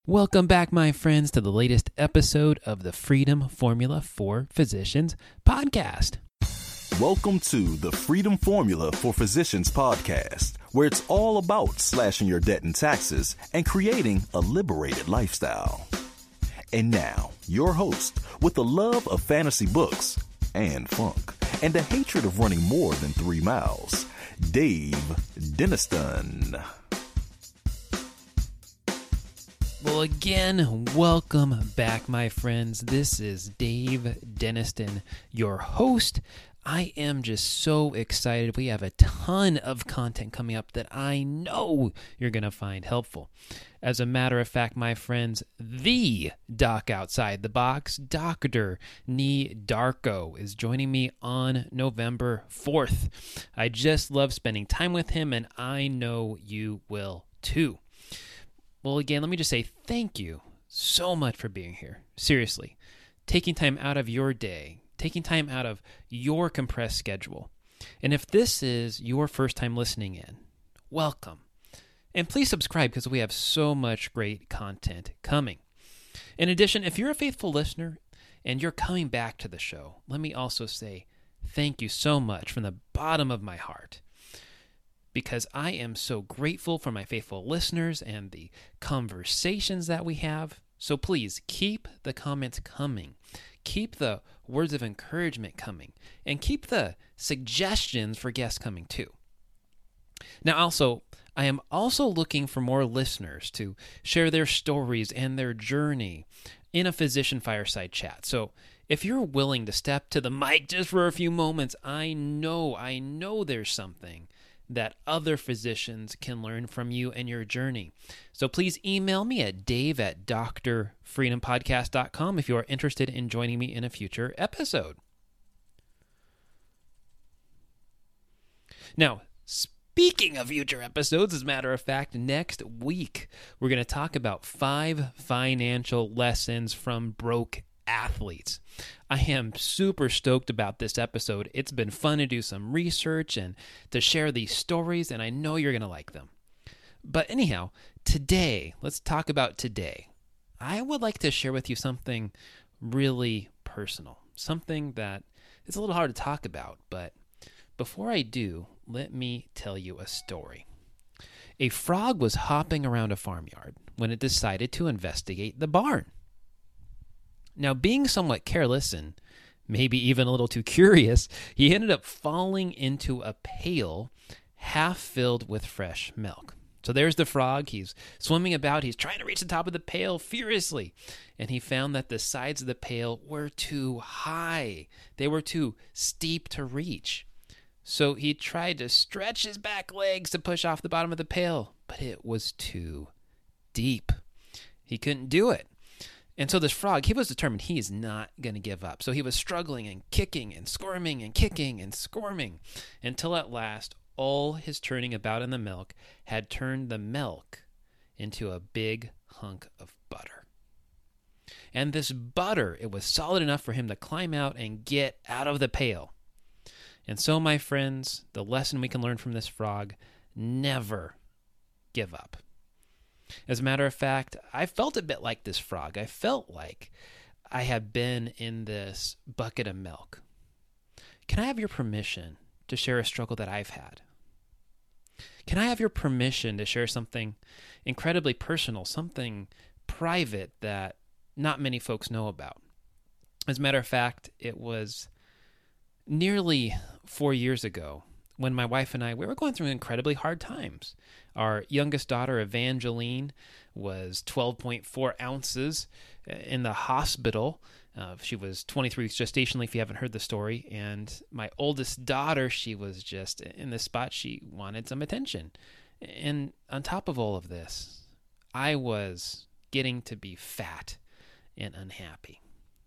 Welcome back, my friends, to the latest episode of the Freedom Formula for Physicians podcast. Welcome to the Freedom Formula for Physicians podcast, where it's all about slashing your debt and taxes and creating a liberated lifestyle. And now, your host, with a love of fantasy books and funk, and a hatred of running more than 3 miles, Dave Denniston. Well, again, welcome back, my friends. This is Dave Denniston, your host. I am just so excited. We have a ton of content coming up that I know you're going to find helpful. As a matter of fact, my friends, the doc outside the box, Dr. Nee Darko, is joining me on November 4th. I just love spending time with him, and I know you will too. Well, again, let me just say thank you so much for being here. Seriously, taking time out of your day, taking time out of your compressed schedule. And if this is your first time listening in, welcome. And please subscribe because we have so much great content coming. In addition, if you're a faithful listener and you're coming back to the show, let me also say thank you so much from the bottom of my heart, because I am so grateful for my faithful listeners and the conversations that we have. So please keep the comments coming. Keep the words of encouragement coming. And keep the suggestions for guests coming too. Now I am also looking for more listeners to share their stories and their journey in a physician fireside chat. So if you're willing to step to the mic just for a few moments, I know there's something that other physicians can learn from you and your journey. So please email me at dave@drfreedompodcast.com if you are interested in joining me in a future episode. Now, speaking of future episodes, as a matter of fact, next week we're going to talk about 5 financial lessons from broke athletes. I am super stoked about this episode. It's been fun to do some research and to share these stories, and I know you're going to like them. But anyhow, today, let's talk about today. I would like to share with you something really personal, something that is a little hard to talk about, but before I do, let me tell you a story. A frog was hopping around a farmyard when it decided to investigate the barn. Now, being somewhat careless and maybe even a little too curious, he ended up falling into a pail half filled with fresh milk. So there's the frog. He's swimming about. He's trying to reach the top of the pail furiously. And he found that the sides of the pail were too high. They were too steep to reach. So he tried to stretch his back legs to push off the bottom of the pail, but it was too deep. He couldn't do it. And so this frog, he was determined he is not going to give up. So he was struggling and kicking and squirming and kicking and squirming until at last all his turning about in the milk had turned the milk into a big hunk of butter. And this butter, it was solid enough for him to climb out and get out of the pail. And so, my friends, the lesson we can learn from this frog: never give up. As a matter of fact, I felt a bit like this frog. I felt like I had been in this bucket of milk. Can I have your permission to share a struggle that I've had? Can I have your permission to share something incredibly personal, something private that not many folks know about? As a matter of fact, it was nearly 4 years ago when my wife and we were going through incredibly hard times. Our youngest daughter, Evangeline, was 12.4 ounces in the hospital. She was 23 weeks gestationally, if you haven't heard the story. And my oldest daughter, she was just in the spot. She wanted some attention. And on top of all of this, I was getting to be fat and unhappy.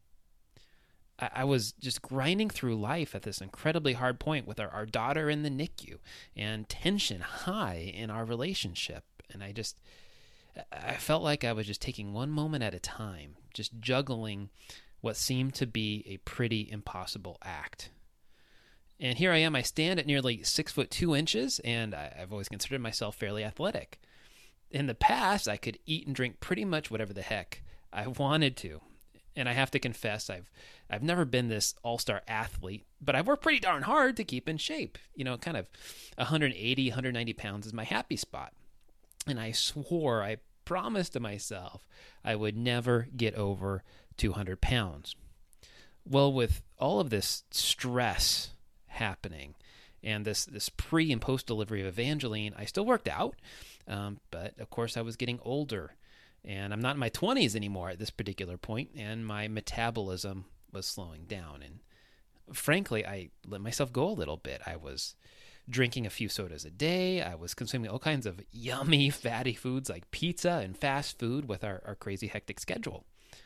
I was just grinding through life at this incredibly hard point with our daughter in the NICU and tension high in our relationship. And I felt like I was just taking one moment at a time, just juggling what seemed to be a pretty impossible act. And here I am, I stand at nearly 6'2" and I've always considered myself fairly athletic. in the past, I could eat and drink pretty much whatever the heck I wanted to. And I have to confess, I've never been this all-star athlete, but I've worked pretty darn hard to keep in shape. Kind of 180, 190 pounds is my happy spot. And I promised to myself I would never get over 200 pounds. Well, with all of this stress happening and this pre and post delivery of Evangeline, I still worked out, but of course I was getting older, and I'm not in my 20s anymore at this particular point, and my metabolism was slowing down. And frankly, I let myself go a little bit. I was drinking a few sodas a day. I was consuming all kinds of yummy, fatty foods like pizza and fast food with our crazy, hectic schedule.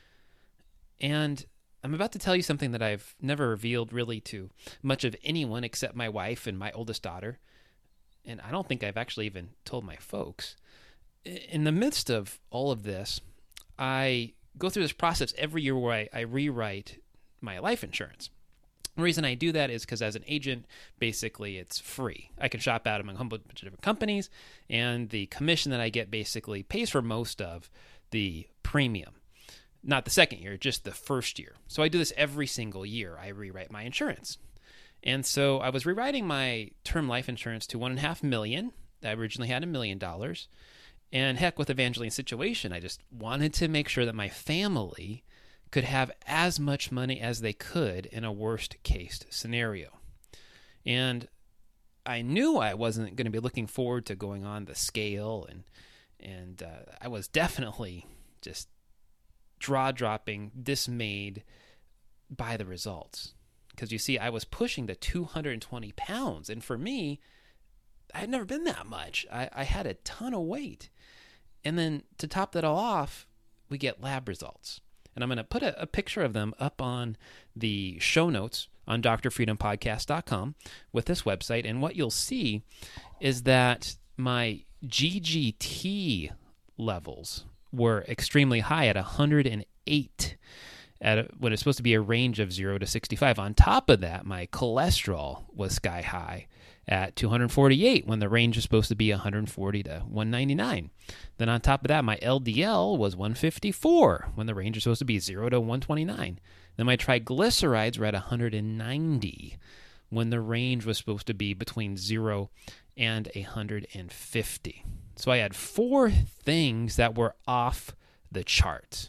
And I'm about to tell you something that I've never revealed really to much of anyone except my wife and my oldest daughter. And I don't think I've actually even told my folks. In the midst of all of this, I go through this process every year where I rewrite my life insurance. The reason I do that is because as an agent, basically it's free. I can shop out among a bunch of different companies, and the commission that I get basically pays for most of the premium. Not the second year, just the first year. So I do this every single year. I rewrite my insurance. And so I was rewriting my term life insurance to $1.5 million. I originally had $1 million. And heck, with Evangeline's situation, I just wanted to make sure that my family could have as much money as they could in a worst case scenario. And I knew I wasn't going to be looking forward to going on the scale, and I was definitely just jaw-dropping, dismayed by the results. Because you see, I was pushing the 220 pounds, and for me, I had never been that much. I had a ton of weight. And then to top that all off, we get lab results. And I'm going to put a picture of them up on the show notes on drfreedompodcast.com with this website. And what you'll see is that my GGT levels were extremely high at 108 at what is supposed to be a range of 0 to 65. On top of that, my cholesterol was sky high at 248 when the range is supposed to be 140 to 199. Then on top of that, my LDL was 154 when the range is supposed to be 0 to 129. Then my triglycerides were at 190 when the range was supposed to be between 0 and 150. So I had 4 things that were off the chart.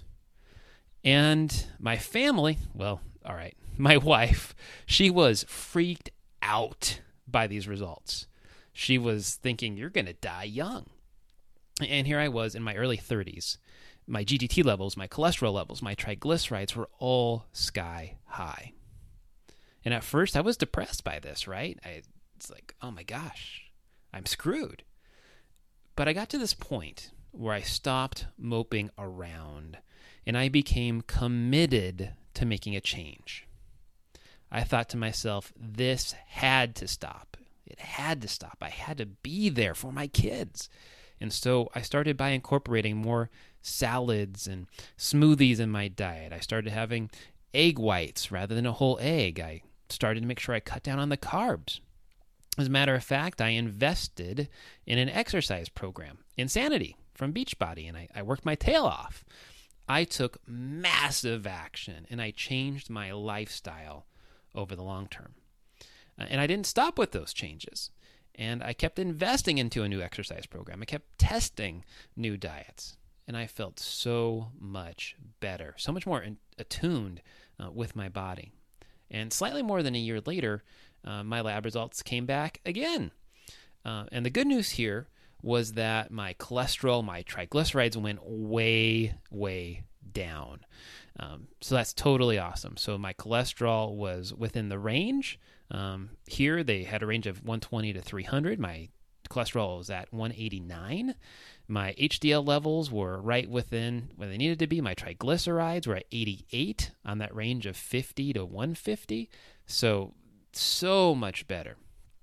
And my family, well, all right, my wife, she was freaked out by these results. She was thinking, you're going to die young. And here I was in my early 30s. My GGT levels, my cholesterol levels, my triglycerides were all sky high. And at first I was depressed by this, right? It's like, oh my gosh, I'm screwed. But I got to this point where I stopped moping around and I became committed to making a change. I thought to myself, this had to stop. It had to stop. I had to be there for my kids. And so I started by incorporating more salads and smoothies in my diet. I started having egg whites rather than a whole egg. I started to make sure I cut down on the carbs. As a matter of fact, I invested in an exercise program, Insanity, from Beachbody, and I worked my tail off. I took massive action, and I changed my lifestyle over the long term. And I didn't stop with those changes. And I kept investing into a new exercise program. I kept testing new diets. And I felt so much better, so much more attuned with my body. And slightly more than a year later, my lab results came back again. And the good news here was that my cholesterol, my triglycerides went way, way down. So that's totally awesome. So my cholesterol was within the range. Here they had a range of 120 to 300. My cholesterol was at 189. My HDL levels were right within where they needed to be. My triglycerides were at 88 on that range of 50 to 150. So much better.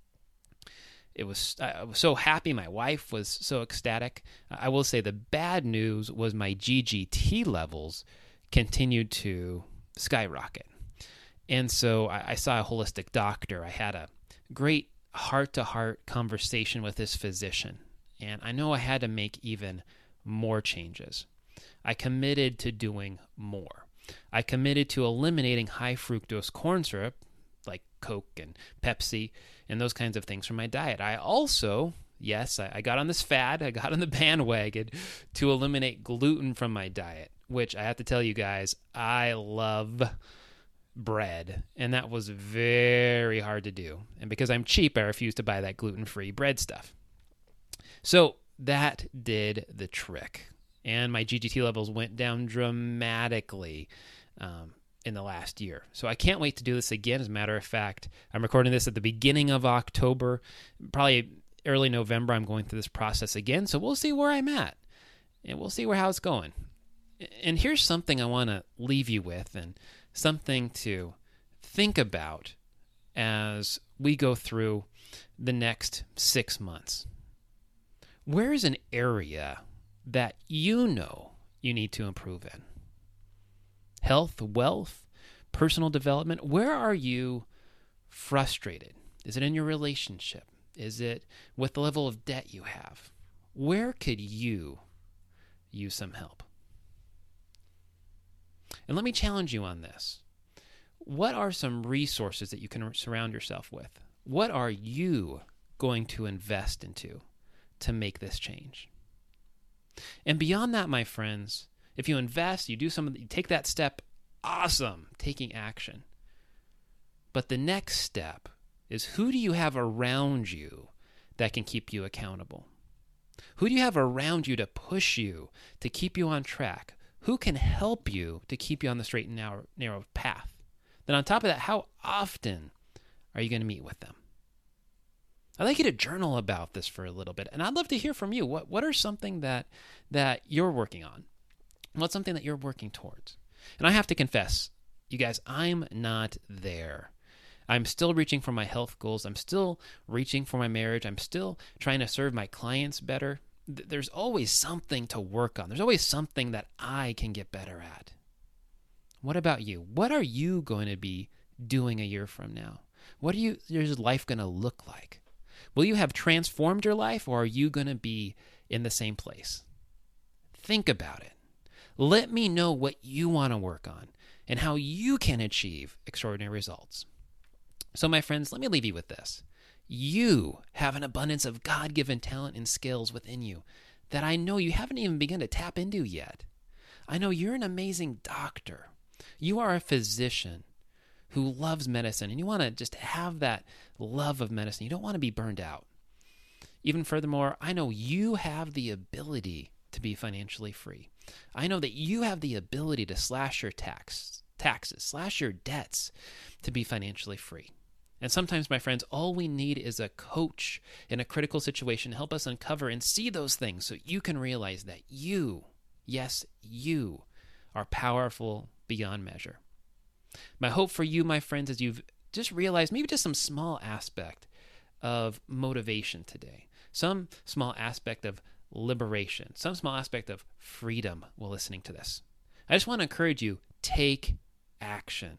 I was so happy. My wife was so ecstatic. I will say the bad news was my GGT levels continued to skyrocket. And so I saw a holistic doctor. I had a great heart-to-heart conversation with this physician. and I know I had to make even more changes. I committed to doing more. I committed to eliminating high fructose corn syrup, like Coke and Pepsi and those kinds of things from my diet. I also, yes, I got on this fad, I got on the bandwagon to eliminate gluten from my diet, which I have to tell you guys, I love bread, and that was very hard to do. And because I'm cheap, I refused to buy that gluten-free bread stuff. So that did the trick, and my GGT levels went down dramatically in the last year. So I can't wait to do this again. As a matter of fact, I'm recording this at the beginning of October, probably early November. I'm going through this process again, so we'll see where I'm at, and we'll see how it's going. And here's something I want to leave you with, and something to think about as we go through the next 6 months. Where is an area that you know you need to improve in? Health, wealth, personal development. Where are you frustrated? Is it in your relationship? Is it with the level of debt you have? Where could you use some help? And let me challenge you on this. What are some resources that you can surround yourself with? What are you going to invest into to make this change? And beyond that, my friends, if you invest, you take that step, awesome, taking action. But the next step is, who do you have around you that can keep you accountable? Who do you have around you to push you, to keep you on track? Who can help you to keep you on the straight and narrow path? Then on top of that, how often are you going to meet with them? I'd like you to journal about this for a little bit, and I'd love to hear from you. What are something that you're working on? What's something that you're working towards? And I have to confess, you guys, I'm not there. I'm still reaching for my health goals. I'm still reaching for my marriage. I'm still trying to serve my clients better. There's always something to work on. There's always something that I can get better at. What about you? What are you going to be doing a year from now? What is your life going to look like? Will you have transformed your life, or are you going to be in the same place? Think about it. Let me know what you want to work on and how you can achieve extraordinary results. So, my friends, let me leave you with this. You have an abundance of God-given talent and skills within you that I know you haven't even begun to tap into yet. I know you're an amazing doctor. You are a physician who loves medicine, and you want to just have that love of medicine. You don't want to be burned out. Even furthermore, I know you have the ability to be financially free. I know that you have the ability to slash your taxes, slash your debts to be financially free. And sometimes, my friends, all we need is a coach in a critical situation to help us uncover and see those things so you can realize that you, yes, you, are powerful beyond measure. My hope for you, my friends, is you've just realized maybe just some small aspect of motivation today, some small aspect of liberation, some small aspect of freedom while listening to this. I just want to encourage you, take action.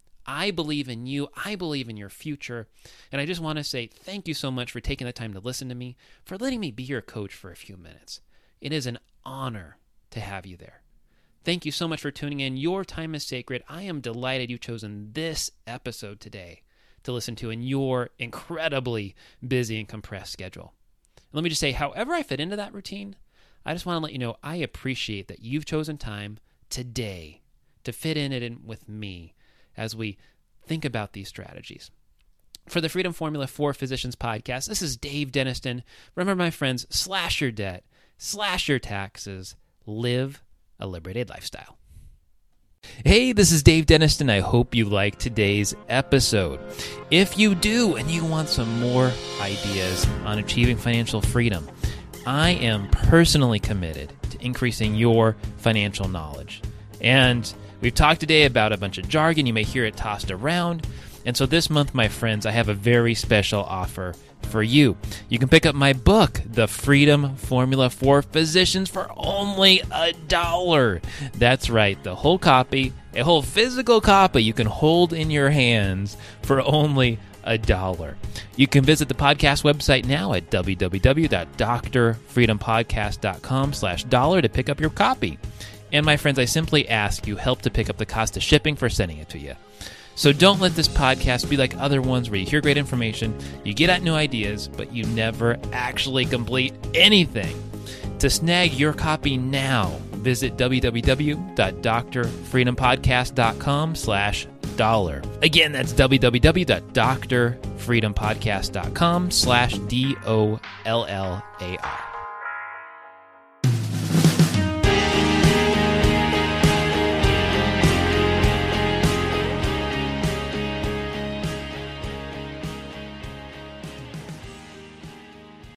I believe in you. I believe in your future. And I just want to say thank you so much for taking the time to listen to me, for letting me be your coach for a few minutes. It is an honor to have you there. Thank you so much for tuning in. Your time is sacred. I am delighted you've chosen this episode today to listen to in your incredibly busy and compressed schedule. Let me just say, however I fit into that routine, I just want to let you know I appreciate that you've chosen time today to fit in it in with me as we think about these strategies. For the Freedom Formula for Physicians podcast, this is Dave Deniston. Remember, my friends, slash your debt, slash your taxes, live a liberated lifestyle. Hey, this is Dave Deniston. I hope you liked today's episode. If you do and you want some more ideas on achieving financial freedom, I am personally committed to increasing your financial knowledge. And we've talked today about a bunch of jargon. You may hear it tossed around. And so this month, my friends, I have a very special offer for you. You can pick up my book, The Freedom Formula for Physicians, for only $1. That's right, the whole copy, a whole physical copy you can hold in your hands for only $1. You can visit the podcast website now at www.drfreedompodcast.com/dollar to pick up your copy. And my friends, I simply ask you help to pick up the cost of shipping for sending it to you. So don't let this podcast be like other ones where you hear great information, you get at new ideas, but you never actually complete anything. To snag your copy now, visit www.drfreedompodcast.com/dollar. Again, that's www.drfreedompodcast.com/DOLLAR.